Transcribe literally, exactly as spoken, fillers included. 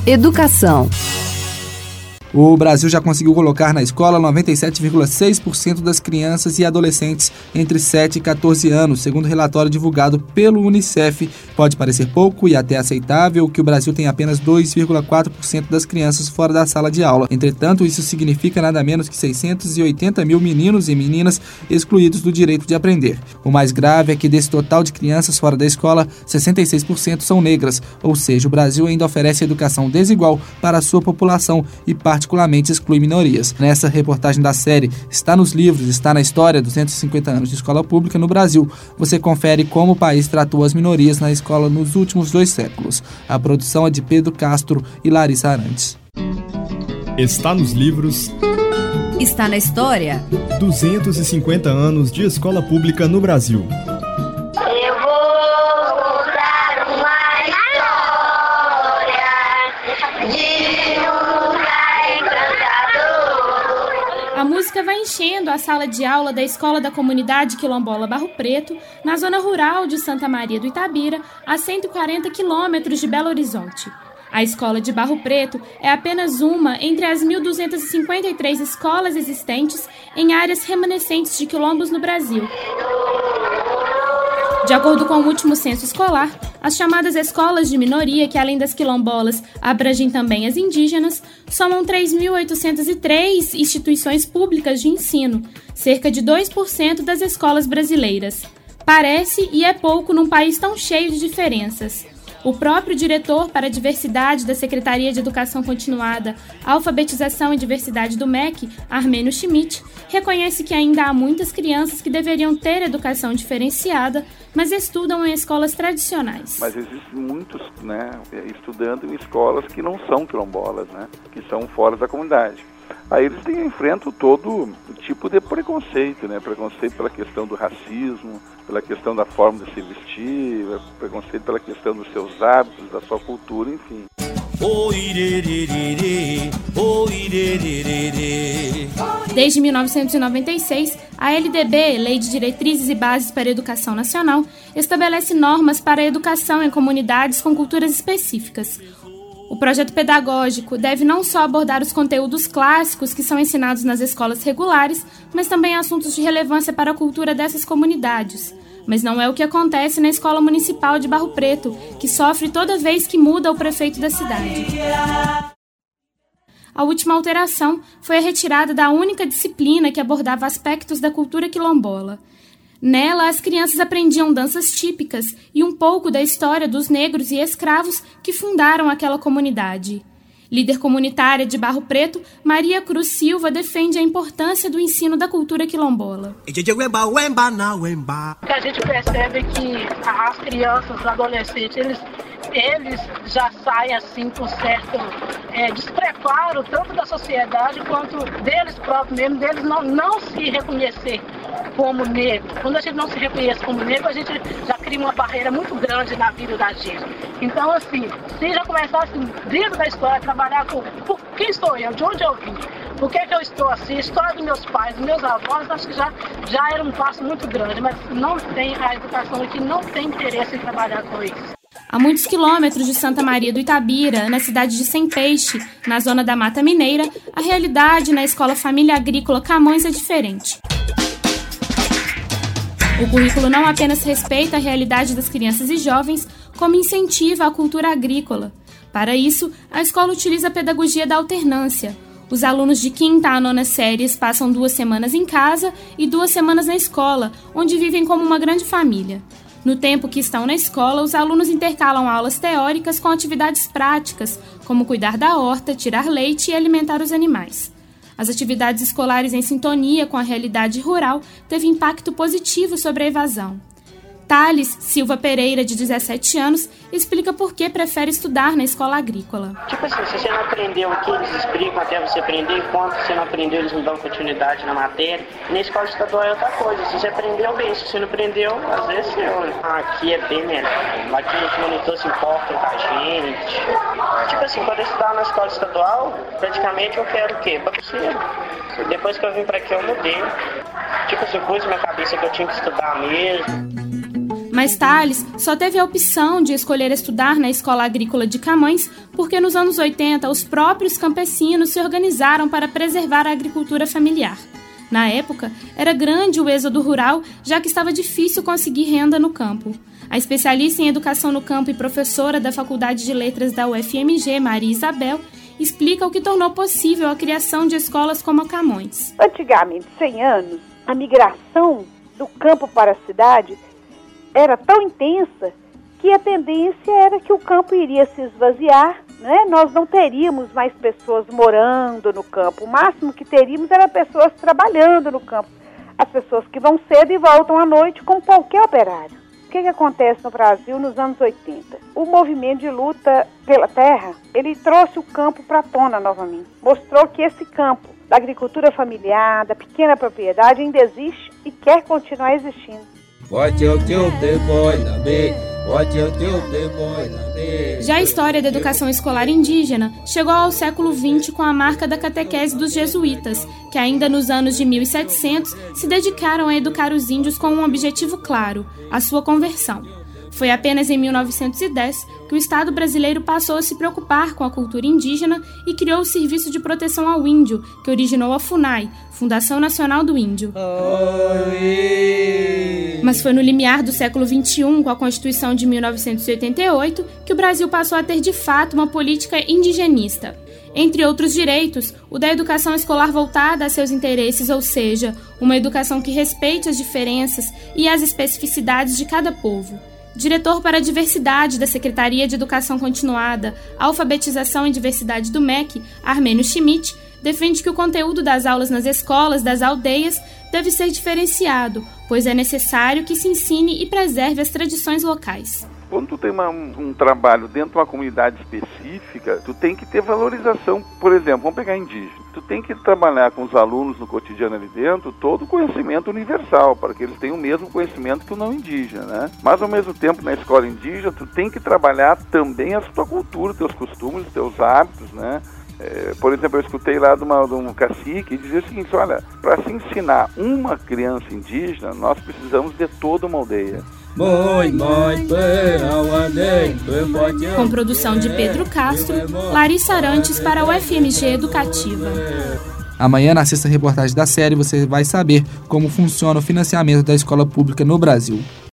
Educação. O Brasil já conseguiu colocar na escola noventa e sete vírgula seis por cento das crianças e adolescentes entre sete e quatorze anos, segundo relatório divulgado pelo Unicef. Pode parecer pouco e até aceitável que o Brasil tem apenas dois vírgula quatro por cento das crianças fora da sala de aula. Entretanto, isso significa nada menos que seiscentos e oitenta mil meninos e meninas excluídos do direito de aprender. O mais grave é que desse total de crianças fora da escola, sessenta e seis por cento são negras, ou seja, o Brasil ainda oferece educação desigual para a sua população e parte particularmente exclui minorias. Nessa reportagem da série Está nos Livros, Está na História, duzentos e cinquenta anos de escola pública no Brasil, você confere como o país tratou as minorias na escola nos últimos dois séculos. A produção é de Pedro Castro e Larissa Arantes. Está nos Livros. Está na História. duzentos e cinquenta anos de escola pública no Brasil. A música vai enchendo a sala de aula da Escola da Comunidade Quilombola Barro Preto, na zona rural de Santa Maria do Itabira, a cento e quarenta quilômetros de Belo Horizonte. A Escola de Barro Preto é apenas uma entre as mil duzentas e cinquenta e três escolas existentes em áreas remanescentes de quilombos no Brasil. De acordo com o último censo escolar, as chamadas escolas de minoria, que além das quilombolas abrangem também as indígenas, somam três mil oitocentas e três instituições públicas de ensino, cerca de dois por cento das escolas brasileiras. Parece e é pouco num país tão cheio de diferenças. O próprio diretor para a diversidade da Secretaria de Educação Continuada, Alfabetização e Diversidade do M E C, Armênio Schmidt, reconhece que ainda há muitas crianças que deveriam ter educação diferenciada, mas estudam em escolas tradicionais. Mas existem muitos, né, estudando em escolas que não são quilombolas, né, que são fora da comunidade. Aí eles têm, enfrentam todo tipo de preconceito, né? Preconceito pela questão do racismo, pela questão da forma de se vestir, preconceito pela questão dos seus hábitos, da sua cultura, enfim. Desde mil novecentos e noventa e seis, a L D B, Lei de Diretrizes e Bases para a Educação Nacional, estabelece normas para a educação em comunidades com culturas específicas. O projeto pedagógico deve não só abordar os conteúdos clássicos que são ensinados nas escolas regulares, mas também assuntos de relevância para a cultura dessas comunidades. Mas não é o que acontece na Escola Municipal de Barro Preto, que sofre toda vez que muda o prefeito da cidade. A última alteração foi a retirada da única disciplina que abordava aspectos da cultura quilombola. Nela, as crianças aprendiam danças típicas e um pouco da história dos negros e escravos que fundaram aquela comunidade. Líder comunitária de Barro Preto, Maria Cruz Silva defende a importância do ensino da cultura quilombola. O que a gente percebe é que as crianças, os adolescentes, eles, eles já saem assim com certo é, despreparo, tanto da sociedade quanto deles próprios mesmo, deles não, não se reconhecer como negro. Quando a gente não se reconhece como negro, a gente já cria uma barreira muito grande na vida da gente. Então, assim, se já começasse dentro da escola a trabalhar com por quem sou eu, de onde eu vim, por que, que eu estou assim, a história dos meus pais, dos meus avós, acho que já, já era um passo muito grande, mas não tem a educação aqui, não tem interesse em trabalhar com isso. A muitos quilômetros de Santa Maria do Itabira, na cidade de Sem Peixe, na zona da Mata Mineira, a realidade na Escola Família Agrícola Camões é diferente. O currículo não apenas respeita a realidade das crianças e jovens, como incentiva a cultura agrícola. Para isso, a escola utiliza a pedagogia da alternância. Os alunos de quinta a nona séries passam duas semanas em casa e duas semanas na escola, onde vivem como uma grande família. No tempo que estão na escola, os alunos intercalam aulas teóricas com atividades práticas, como cuidar da horta, tirar leite e alimentar os animais. As atividades escolares em sintonia com a realidade rural teve impacto positivo sobre a evasão. Thales Silva Pereira, de dezessete anos, explica por que prefere estudar na escola agrícola. Tipo assim, se você não aprendeu o que eles explicam até você aprender, enquanto você não aprendeu, eles não dão continuidade na matéria. Na escola estadual é outra coisa, se você aprendeu bem, se você não aprendeu, às vezes eu, aqui é bem melhor. Aqui os monitores se importam com a gente. Tipo assim, quando eu estudava na escola estadual, praticamente eu quero o quê? Bagunceiro. Depois que eu vim pra aqui eu mudei. Tipo assim, pus na minha cabeça que eu tinha que estudar mesmo. Mas Tales só teve a opção de escolher estudar na Escola Agrícola de Camões porque nos anos oitenta os próprios campesinos se organizaram para preservar a agricultura familiar. Na época, era grande o êxodo rural, já que estava difícil conseguir renda no campo. A especialista em educação no campo e professora da Faculdade de Letras da U F M G, Maria Isabel, explica o que tornou possível a criação de escolas como a Camões. Antigamente, cem anos, a migração do campo para a cidade era tão intensa que a tendência era que o campo iria se esvaziar, né? Nós não teríamos mais pessoas morando no campo. O máximo que teríamos era pessoas trabalhando no campo. As pessoas que vão cedo e voltam à noite como qualquer operário. O que, que acontece no Brasil nos anos oitenta? O movimento de luta pela terra, ele trouxe o campo para a tona novamente. Mostrou que esse campo da agricultura familiar, da pequena propriedade, ainda existe e quer continuar existindo. Já a história da educação escolar indígena chegou ao século vinte com a marca da catequese dos jesuítas, que ainda nos anos de mil e setecentos se dedicaram a educar os índios com um objetivo claro, a sua conversão. Foi apenas em mil novecentos e dez que o Estado brasileiro passou a se preocupar com a cultura indígena e criou o Serviço de Proteção ao Índio, que originou a FUNAI, Fundação Nacional do Índio. Mas foi no limiar do século vinte e um, com a Constituição de mil novecentos e oitenta e oito, que o Brasil passou a ter de fato uma política indigenista. Entre outros direitos, o da educação escolar voltada a seus interesses, ou seja, uma educação que respeite as diferenças e as especificidades de cada povo. Diretor para a Diversidade da Secretaria de Educação Continuada, Alfabetização e Diversidade do M E C, Armênio Schmidt, defende que o conteúdo das aulas nas escolas das aldeias deve ser diferenciado, pois é necessário que se ensine e preserve as tradições locais. Quando tu tem uma, um, um trabalho dentro de uma comunidade específica, tu tem que ter valorização. Por exemplo, vamos pegar indígena. Tu tem que trabalhar com os alunos no cotidiano ali dentro todo o conhecimento universal, para que eles tenham o mesmo conhecimento que o não indígena, né? Mas ao mesmo tempo, na escola indígena, tu tem que trabalhar também a tua cultura, teus costumes, teus hábitos, né? É, por exemplo, eu escutei lá de, uma, de um cacique dizer o seguinte: olha, para se ensinar uma criança indígena, nós precisamos de toda uma aldeia. Com produção de Pedro Castro, Larissa Arantes para a U F M G Educativa. Amanhã, na sexta reportagem da série, você vai saber como funciona o financiamento da escola pública no Brasil.